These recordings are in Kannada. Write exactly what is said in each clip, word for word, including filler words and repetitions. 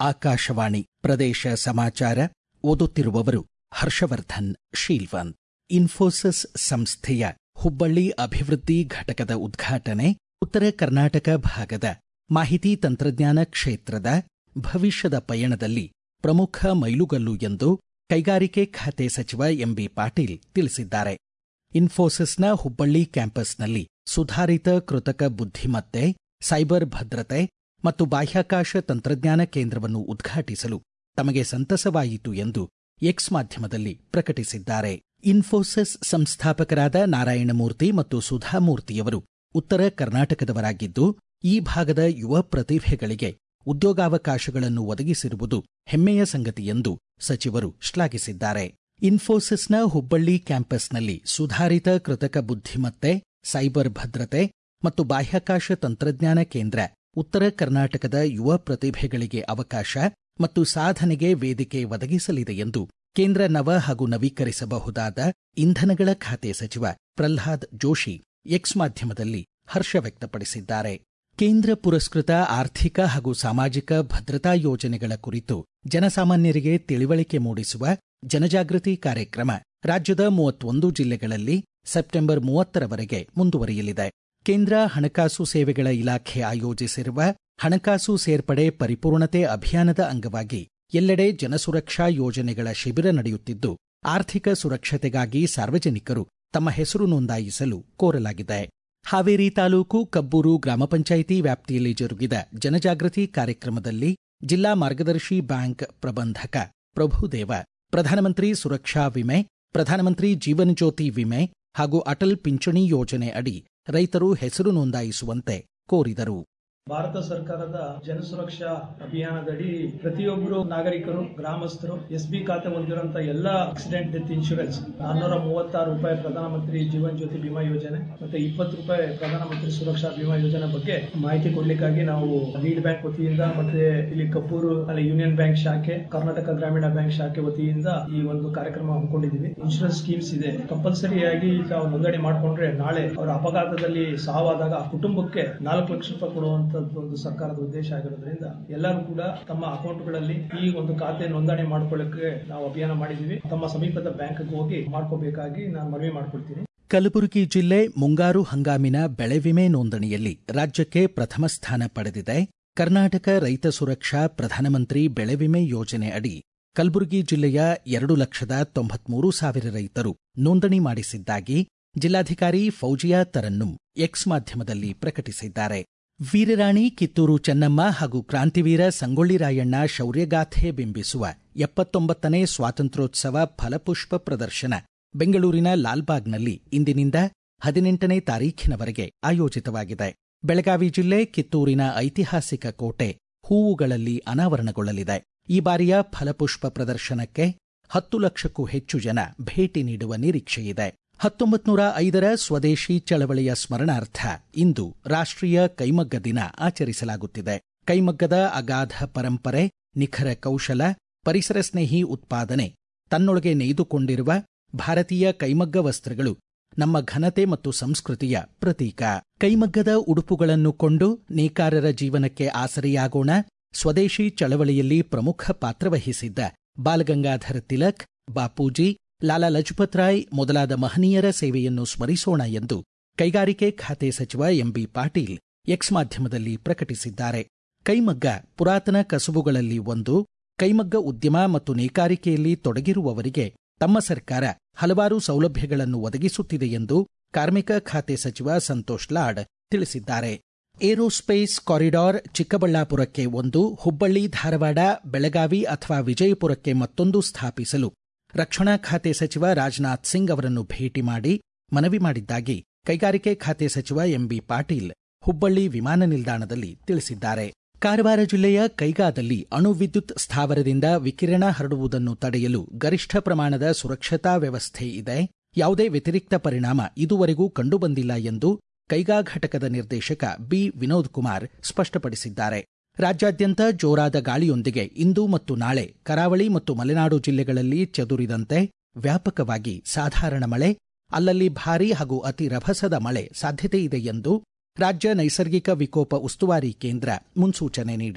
ಆಕಾಶವಾಣಿ ಪ್ರದೇಶ ಸಮಾಚಾರ ಓದುತ್ತಿರುವವರು ಹರ್ಷವರ್ಧನ್ ಶೀಲ್ವಂತ್. ಇನ್ಫೋಸಿಸ್ ಸಂಸ್ಥೆಯ ಹುಬ್ಬಳ್ಳಿ ಅಭಿವೃದ್ಧಿ ಘಟಕದ ಉದ್ಘಾಟನೆ ಉತ್ತರ ಕರ್ನಾಟಕ ಭಾಗದ ಮಾಹಿತಿ ತಂತ್ರಜ್ಞಾನ ಕ್ಷೇತ್ರದ ಭವಿಷ್ಯದ ಪಯಣದಲ್ಲಿ ಪ್ರಮುಖ ಮೈಲುಗಲ್ಲು ಎಂದು ಕೈಗಾರಿಕೆ ಖಾತೆ ಸಚಿವ ಎಂಬಿ ಪಾಟೀಲ್ ತಿಳಿಸಿದ್ದಾರೆ. ಇನ್ಫೋಸಿಸ್ನ ಹುಬ್ಬಳ್ಳಿ ಕ್ಯಾಂಪಸ್ನಲ್ಲಿ ಸುಧಾರಿತ ಕೃತಕ ಬುದ್ಧಿಮತ್ತೆ, ಸೈಬರ್ ಭದ್ರತೆ ಮತ್ತು ಬಾಹ್ಯಾಕಾಶ ತಂತ್ರಜ್ಞಾನ ಕೇಂದ್ರವನ್ನು ಉದ್ಘಾಟಿಸಲು ತಮಗೆ ಸಂತಸವಾಯಿತು ಎಂದು ಎಕ್ಸ್ ಮಾಧ್ಯಮದಲ್ಲಿ ಪ್ರಕಟಿಸಿದ್ದಾರೆ. ಇನ್ಫೋಸಿಸ್ ಸಂಸ್ಥಾಪಕರಾದ ನಾರಾಯಣಮೂರ್ತಿ ಮತ್ತು ಸುಧಾಮೂರ್ತಿಯವರು ಉತ್ತರ ಕರ್ನಾಟಕದವರಾಗಿದ್ದು, ಈ ಭಾಗದ ಯುವ ಪ್ರತಿಭೆಗಳಿಗೆ ಉದ್ಯೋಗಾವಕಾಶಗಳನ್ನು ಒದಗಿಸಿರುವುದು ಹೆಮ್ಮೆಯ ಸಂಗತಿ ಎಂದು ಸಚಿವರು ಶ್ಲಾಘಿಸಿದ್ದಾರೆ. ಇನ್ಫೋಸಿಸ್ನ ಹುಬ್ಬಳ್ಳಿ ಕ್ಯಾಂಪಸ್ನಲ್ಲಿ ಸುಧಾರಿತ ಕೃತಕ ಬುದ್ಧಿಮತ್ತೆ, ಸೈಬರ್ ಭದ್ರತೆ ಮತ್ತು ಬಾಹ್ಯಾಕಾಶ ತಂತ್ರಜ್ಞಾನ ಕೇಂದ್ರ ಉತ್ತರ ಕರ್ನಾಟಕದ ಯುವ ಪ್ರತಿಭೆಗಳಿಗೆ ಅವಕಾಶ ಮತ್ತು ಸಾಧನೆಗೆ ವೇದಿಕೆ ಒದಗಿಸಲಿದೆ ಎಂದು ಕೇಂದ್ರ ನವ ಹಾಗೂ ನವೀಕರಿಸಬಹುದಾದ ಇಂಧನಗಳ ಖಾತೆ ಸಚಿವ ಪ್ರಲ್ಹಾದ್ ಜೋಶಿ ಎಕ್ಸ್ ಮಾಧ್ಯಮದಲ್ಲಿ ಹರ್ಷ ವ್ಯಕ್ತಪಡಿಸಿದ್ದಾರೆ. ಕೇಂದ್ರ ಪುರಸ್ಕೃತ ಆರ್ಥಿಕ ಹಾಗೂ ಸಾಮಾಜಿಕ ಭದ್ರತಾ ಯೋಜನೆಗಳ ಕುರಿತು ಜನಸಾಮಾನ್ಯರಿಗೆ ತಿಳಿವಳಿಕೆ ಮೂಡಿಸುವ ಜನಜಾಗೃತಿ ಕಾರ್ಯಕ್ರಮ ರಾಜ್ಯದ ಮೂವತ್ತೊಂದು ಜಿಲ್ಲೆಗಳಲ್ಲಿ ಸೆಪ್ಟೆಂಬರ್ ಮೂವತ್ತರವರೆಗೆ ಮುಂದುವರಿಯಲಿದೆ. ಕೇಂದ್ರ ಹಣಕಾಸು ಸೇವೆಗಳ ಇಲಾಖೆ ಆಯೋಜಿಸಿರುವ ಹಣಕಾಸು ಸೇರ್ಪಡೆ ಪರಿಪೂರ್ಣತೆ ಅಭಿಯಾನದ ಅಂಗವಾಗಿ ಎಲ್ಲೆಡೆ ಜನಸುರಕ್ಷಾ ಯೋಜನೆಗಳ ಶಿಬಿರ ನಡೆಯುತ್ತಿದ್ದು, ಆರ್ಥಿಕ ಸುರಕ್ಷತೆಗಾಗಿ ಸಾರ್ವಜನಿಕರು ತಮ್ಮ ಹೆಸರು ನೋಂದಾಯಿಸಲು ಕೋರಲಾಗಿದೆ. ಹಾವೇರಿ ತಾಲೂಕು ಕಬ್ಬೂರು ಗ್ರಾಮ ಪಂಚಾಯಿತಿ ವ್ಯಾಪ್ತಿಯಲ್ಲಿ ಜರುಗಿದ ಜನಜಾಗೃತಿ ಕಾರ್ಯಕ್ರಮದಲ್ಲಿ ಜಿಲ್ಲಾ ಮಾರ್ಗದರ್ಶಿ ಬ್ಯಾಂಕ್ ಪ್ರಬಂಧಕ ಪ್ರಭುದೇವ ಪ್ರಧಾನಮಂತ್ರಿ ಸುರಕ್ಷಾ ವಿಮೆ, ಪ್ರಧಾನಮಂತ್ರಿ ಜೀವನ ಜ್ಯೋತಿ ವಿಮೆ ಹಾಗೂ ಅಟಲ್ ಪಿಂಚಣಿ ಯೋಜನೆ ಅಡಿ ರೈತರು ಹೆಸರು ನೋಂದಾಯಿಸುವಂತೆ ಕೋರಿದರು. ಭಾರತ ಸರ್ಕಾರದ ಜನಸುರಕ್ಷಾ ಅಭಿಯಾನದಡಿ ಪ್ರತಿಯೊಬ್ಬರು ನಾಗರಿಕರು, ಗ್ರಾಮಸ್ಥರು ಎಸ್ ಬಿ ಖಾತೆ ಹೊಂದಿರುವಂತಹ ಎಲ್ಲ ಆಕ್ಸಿಡೆಂಟ್ ಡೆತ್ ಇನ್ಶೂರೆನ್ಸ್ ನಾನ್ನೂರ ಮೂವತ್ತಾರು ರೂಪಾಯಿ ಪ್ರಧಾನಮಂತ್ರಿ ಜೀವನ್ ಜ್ಯೋತಿ ಬಿಮಾ ಯೋಜನೆ ಮತ್ತೆ ಇಪ್ಪತ್ತು ರೂಪಾಯಿ ಪ್ರಧಾನಮಂತ್ರಿ ಸುರಕ್ಷಾ ಬಿಮಾ ಯೋಜನೆ ಬಗ್ಗೆ ಮಾಹಿತಿ ಕೊಡ್ಲಿಕ್ಕಾಗಿ ನಾವು ಲೀಡ್ ಬ್ಯಾಂಕ್ ವತಿಯಿಂದ ಮತ್ತೆ ಇಲ್ಲಿ ಕಬ್ಬೂರು ಅಲ್ಲಿ ಯೂನಿಯನ್ ಬ್ಯಾಂಕ್ ಶಾಖೆ, ಕರ್ನಾಟಕ ಗ್ರಾಮೀಣ ಬ್ಯಾಂಕ್ ಶಾಖೆ ವತಿಯಿಂದ ಈ ಒಂದು ಕಾರ್ಯಕ್ರಮ ಹಮ್ಮಿಕೊಂಡಿದ್ದೀವಿ. ಇನ್ಶೂರೆನ್ಸ್ ಸ್ಕೀಮ್ಸ್ ಇದೆ, ಕಂಪಲ್ಸರಿಯಾಗಿ ತಾವು ನೋಂದಣಿ ಮಾಡಿಕೊಂಡ್ರೆ ನಾಳೆ ಅವರ ಅಪಘಾತದಲ್ಲಿ ಸಾವಾದಾಗ ಆ ಕುಟುಂಬಕ್ಕೆ ನಾಲ್ಕು ಲಕ್ಷ ರೂಪಾಯಿ ಕೊಡುವಂತ ಒಂದು ಸರ್ಕಾರದ ಉದ್ದೇಶ ಆಗಿರೋದ್ರಿಂದ ಎಲ್ಲರೂ ಕೂಡ ತಮ್ಮ ಅಕೌಂಟ್ಗಳಲ್ಲಿ ಈ ಒಂದು ಖಾತೆ ನೋಂದಣಿ ಮಾಡ್ಕೊಳ್ಳಕ್ಕೆ ನಾವು ಅಭಿಯಾನ ಮಾಡಿದೀವಿ. ತಮ್ಮ ಸಮೀಪದ ಬ್ಯಾಂಕ್ಗೆ ಹೋಗಿ ಮಾಡ್ಕೋಬೇಕಾಗಿ ನಾನು ಮನವಿ ಮಾಡ್ಕೊಳ್ತೀನಿ. ಕಲಬುರಗಿ ಜಿಲ್ಲೆ ಮುಂಗಾರು ಹಂಗಾಮಿನ ಬೆಳೆ ವಿಮೆ ನೋಂದಣಿಯಲ್ಲಿ ರಾಜ್ಯಕ್ಕೆ ಪ್ರಥಮ ಸ್ಥಾನ ಪಡೆದಿದೆ. ಕರ್ನಾಟಕ ರೈತ ಸುರಕ್ಷಾ ಪ್ರಧಾನಮಂತ್ರಿ ಬೆಳೆ ವಿಮೆ ಯೋಜನೆ ಅಡಿ ಕಲಬುರಗಿ ಜಿಲ್ಲೆಯ ಎರಡು ಲಕ್ಷದ ತೊಂಬತ್ಮೂರು ಸಾವಿರ ರೈತರು ನೋಂದಣಿ ಮಾಡಿಸಿದ್ದಾಗಿ ಜಿಲ್ಲಾಧಿಕಾರಿ ಫೌಜಿಯಾ ತರನ್ನುಂ ಎಕ್ಸ್ ಮಾಧ್ಯಮದಲ್ಲಿ ಪ್ರಕಟಿಸಿದ್ದಾರೆ. ವೀರರಾಣಿ ಕಿತ್ತೂರು ಚೆನ್ನಮ್ಮ ಹಾಗೂ ಕ್ರಾಂತಿವೀರ ಸಂಗೊಳ್ಳಿ ರಾಯಣ್ಣ ಶೌರ್ಯಗಾಥೆ ಬಿಂಬಿಸುವ ಎಪ್ಪತ್ತೊಂಬತ್ತನೇ ಸ್ವಾತಂತ್ರ್ಯೋತ್ಸವ ಫಲಪುಷ್ಪ ಪ್ರದರ್ಶನ ಬೆಂಗಳೂರಿನ ಲಾಲ್ಬಾಗ್ನಲ್ಲಿ ಇಂದಿನಿಂದ ಹದಿನೆಂಟನೇ ತಾರೀಖಿನವರೆಗೆ ಆಯೋಜಿತವಾಗಿದೆ. ಬೆಳಗಾವಿ ಜಿಲ್ಲೆ ಕಿತ್ತೂರಿನ ಐತಿಹಾಸಿಕ ಕೋಟೆ ಹೂವುಗಳಲ್ಲಿ ಅನಾವರಣಗೊಳ್ಳಲಿದೆ. ಈ ಬಾರಿಯ ಫಲಪುಷ್ಪ ಪ್ರದರ್ಶನಕ್ಕೆ ಹತ್ತು ಲಕ್ಷಕ್ಕೂ ಹೆಚ್ಚು ಜನ ಭೇಟಿ ನೀಡುವ ನಿರೀಕ್ಷೆಯಿದೆ. ಹತ್ತೊಂಬತ್ತು ನೂರ ಐದರ ಸ್ವದೇಶಿ ಚಳವಳಿಯ ಸ್ಮರಣಾರ್ಥ ಇಂದು ರಾಷ್ಟ್ರೀಯ ಕೈಮಗ್ಗ ದಿನ ಆಚರಿಸಲಾಗುತ್ತಿದೆ. ಕೈಮಗ್ಗದ ಅಗಾಧ ಪರಂಪರೆ, ನಿಖರ ಕೌಶಲ, ಪರಿಸರ ಸ್ನೇಹಿ ಉತ್ಪಾದನೆ ತನ್ನೊಳಗೆ ನೇಯ್ದುಕೊಂಡಿರುವ ಭಾರತೀಯ ಕೈಮಗ್ಗ ವಸ್ತ್ರಗಳು ನಮ್ಮ ಘನತೆ ಮತ್ತು ಸಂಸ್ಕೃತಿಯ ಪ್ರತೀಕ. ಕೈಮಗ್ಗದ ಉಡುಪುಗಳನ್ನು ಕೊಂಡು ನೇಕಾರರ ಜೀವನಕ್ಕೆ ಆಸರೆಯಾಗೋಣ. ಸ್ವದೇಶಿ ಚಳವಳಿಯಲ್ಲಿ ಪ್ರಮುಖ ಪಾತ್ರವಹಿಸಿದ್ದ ಬಾಲಗಂಗಾಧರ ತಿಲಕ್, ಬಾಪೂಜಿ, ಲಾಲಾ ಲಜಪತ್ ರಾಯ್ ಮೊದಲಾದ ಮಹನೀಯರ ಸೇವೆಯನ್ನು ಸ್ಮರಿಸೋಣ ಎಂದು ಕೈಗಾರಿಕೆ ಖಾತೆ ಸಚಿವ ಎಂಬಿ ಪಾಟೀಲ್ ಎಕ್ಸ್ ಮಾಧ್ಯಮದಲ್ಲಿ ಪ್ರಕಟಿಸಿದ್ದಾರೆ. ಕೈಮಗ್ಗ ಪುರಾತನ ಕಸುಬುಗಳಲ್ಲಿ ಒಂದು. ಕೈಮಗ್ಗ ಉದ್ಯಮ ಮತ್ತು ನೇಕಾರಿಕೆಯಲ್ಲಿ ತೊಡಗಿರುವವರಿಗೆ ತಮ್ಮ ಸರ್ಕಾರ ಹಲವಾರು ಸೌಲಭ್ಯಗಳನ್ನು ಒದಗಿಸುತ್ತಿದೆ ಎಂದು ಕಾರ್ಮಿಕ ಖಾತೆ ಸಚಿವ ಸಂತೋಷ್ ಲಾಡ್ ತಿಳಿಸಿದ್ದಾರೆ. ಏರೋಸ್ಪೇಸ್ ಕಾರಿಡಾರ್ ಚಿಕ್ಕಬಳ್ಳಾಪುರಕ್ಕೆ ಒಂದು, ಹುಬ್ಬಳ್ಳಿ ಧಾರವಾಡ, ಬೆಳಗಾವಿ ಅಥವಾ ವಿಜಯಪುರಕ್ಕೆ ಮತ್ತೊಂದು ಸ್ಥಾಪಿಸಲು ರಕ್ಷಣಾ ಖಾತೆ ಸಚಿವ ರಾಜನಾಥ್ ಸಿಂಗ್ ಅವರನ್ನು ಭೇಟಿ ಮಾಡಿ ಮನವಿ ಮಾಡಿದ್ದಾಗಿ ಕೈಗಾರಿಕೆ ಖಾತೆ ಸಚಿವ ಎಂಬಿ ಪಾಟೀಲ್ ಹುಬ್ಬಳ್ಳಿ ವಿಮಾನ ನಿಲ್ದಾಣದಲ್ಲಿ ತಿಳಿಸಿದ್ದಾರೆ. ಕಾರವಾರ ಜಿಲ್ಲೆಯ ಕೈಗಾದಲ್ಲಿ ಅಣು ವಿದ್ಯುತ್ ಸ್ಥಾವರದಿಂದ ವಿಕಿರಣ ಹರಡುವುದನ್ನು ತಡೆಯಲು ಗರಿಷ್ಠ ಪ್ರಮಾಣದ ಸುರಕ್ಷತಾ ವ್ಯವಸ್ಥೆ ಇದೆ. ಯಾವುದೇ ವ್ಯತಿರಿಕ್ತ ಪರಿಣಾಮ ಇದುವರೆಗೂ ಕಂಡುಬಂದಿಲ್ಲ ಎಂದು ಕೈಗಾ ಘಟಕದ ನಿರ್ದೇಶಕ ಬಿ ವಿನೋದ್ ಕುಮಾರ್ ಸ್ಪಷ್ಟಪಡಿಸಿದ್ದಾರೆ. ರಾಜ್ಯಾದ್ಯಂತ ಜೋರಾದ ಗಾಳಿಯೊಂದಿಗೆ ಇಂದು ಮತ್ತು ನಾಳೆ ಕರಾವಳಿ ಮತ್ತು ಮಲೆನಾಡು ಜಿಲ್ಲೆಗಳಲ್ಲಿ ಚದುರಿದಂತೆ ವ್ಯಾಪಕವಾಗಿ ಸಾಧಾರಣ ಮಳೆ, ಅಲ್ಲಲ್ಲಿ ಭಾರೀ ಹಾಗೂ ಅತಿ ರಭಸದ ಮಳೆ ಸಾಧ್ಯತೆಯಿದೆ ಎಂದು ರಾಜ್ಯ ನೈಸರ್ಗಿಕ ವಿಕೋಪ ಉಸ್ತುವಾರಿ ಕೇಂದ್ರ ಮುನ್ಸೂಚನೆ ನೀಡಿದೆ.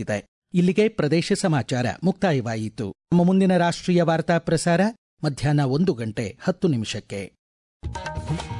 ಇಲ್ಲಿಗೆ ಪ್ರದೇಶ ಸಮಾಚಾರ ಮುಕ್ತಾಯವಾಯಿತು. ನಮ್ಮ ಮುಂದಿನ ರಾಷ್ಟ್ರೀಯ ವಾರ್ತಾ ಪ್ರಸಾರ ಮಧ್ಯಾಹ್ನ ಒಂದು ಗಂಟೆ ಹತ್ತು ನಿಮಿಷಕ್ಕೆ.